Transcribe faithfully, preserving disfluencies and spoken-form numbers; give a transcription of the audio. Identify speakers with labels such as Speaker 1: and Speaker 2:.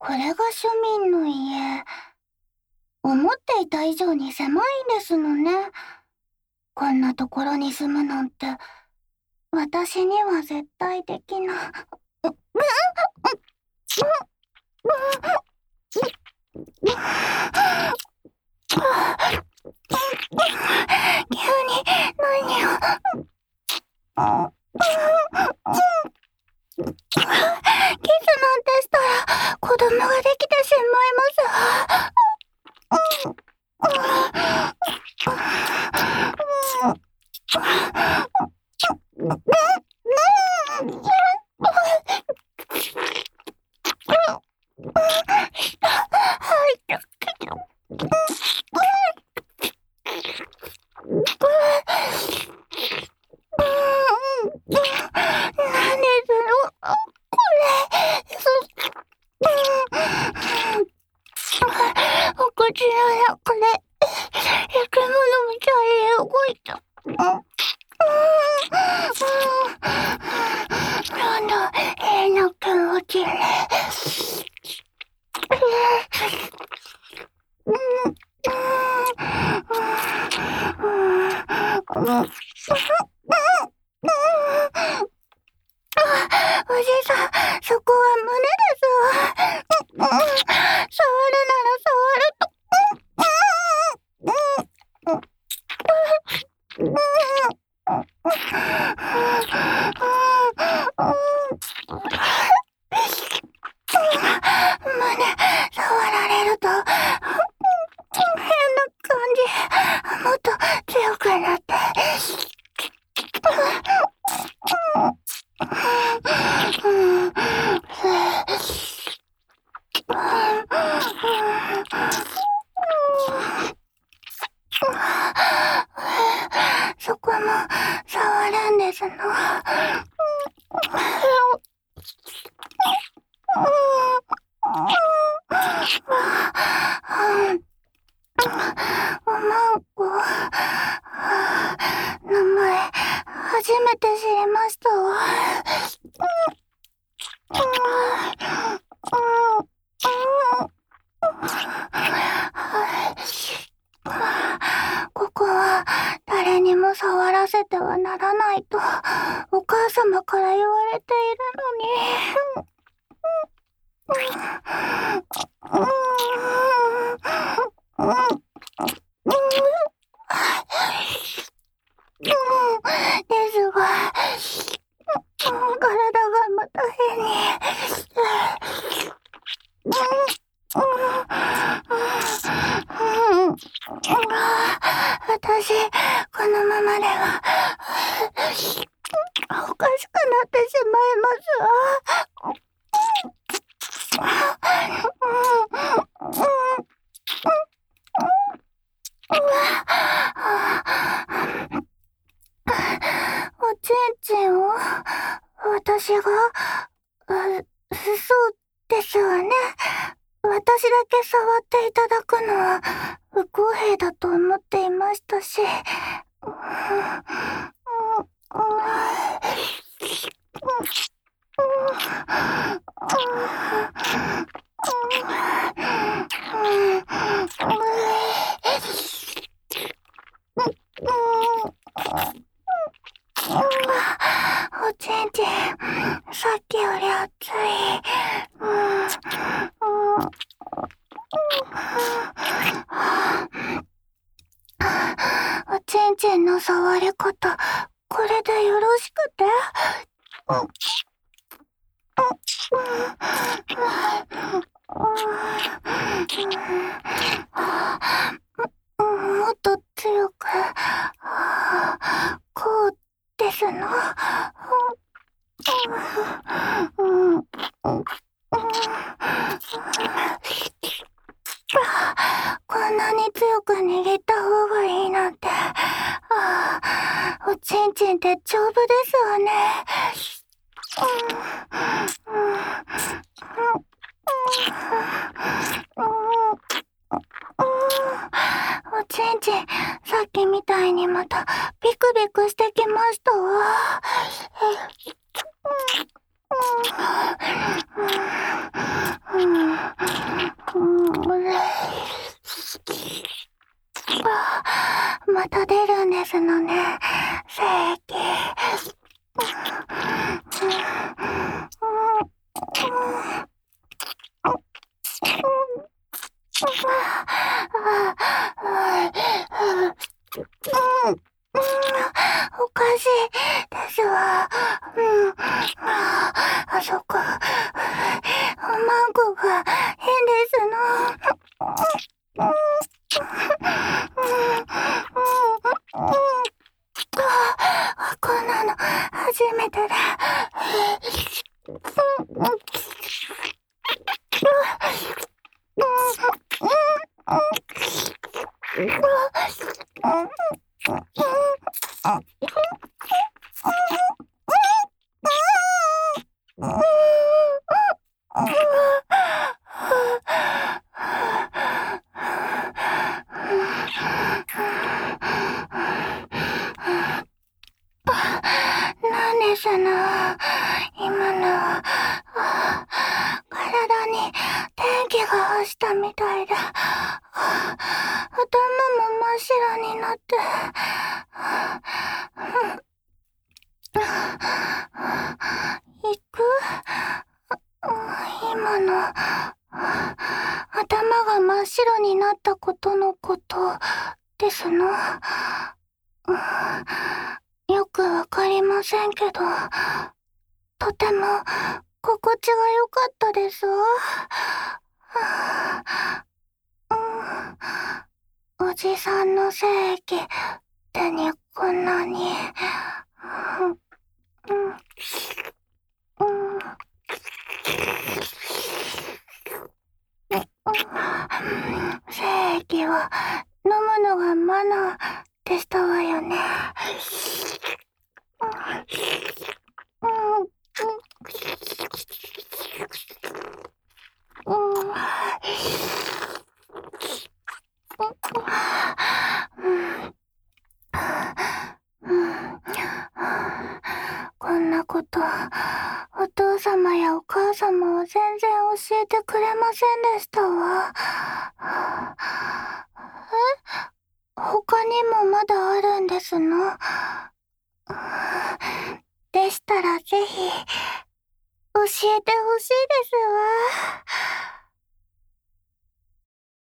Speaker 1: これが庶民の家。思っていた以上に狭いんですのね。こんなところに住むなんて、私には絶対できない。急に何を。キスなんてしたら子供ができてしまいます。こちらのこれ、焼き物みたいに動いた。なんだ、変な気持ちね。おじさん、そこは胸ですわ。触るなら触ると。胸触られると変な感じ。もっと強くなって。そこも触るんですの。おまんこ、名前初めて知りましたわ。ここは誰にも触らせてはならないとお母様から言われているのに。ですが、体がまた変に。私、このままではおかしくなってしまいますわ。おちんちんを私が、う、そうですわね。私だけ触っていただくのは不公平だと思っていましたし、おちんちん、さっきより熱い。おちんちんの触り方、これでよろしくて。もっと強く、こうですの。こんなに強く握った方がいいなんて。おちんちんって丈夫ですわね。おちんちん、さっきみたいにまたビクビクしてきましたわ。 また出るんですのね、精液。おかしいですわ。うん、あそこ、マンコが変ですの。こんなの初めてだ。なんですの、今のは。体に電気が走ったみたいで、頭も真っ白になって。行く？今の、頭が真っ白になったことのことですの。よくわかりませんけど、とても心地が良かったですわ。おじさんの精液手にこんなに。精液は飲むのがマナーでしたわよね。こんなこと、お父様やお母様は全然教えてくれませんでしたわ。え？他にもまだあるんですの？でしたらぜひ、教えてほしいですわ。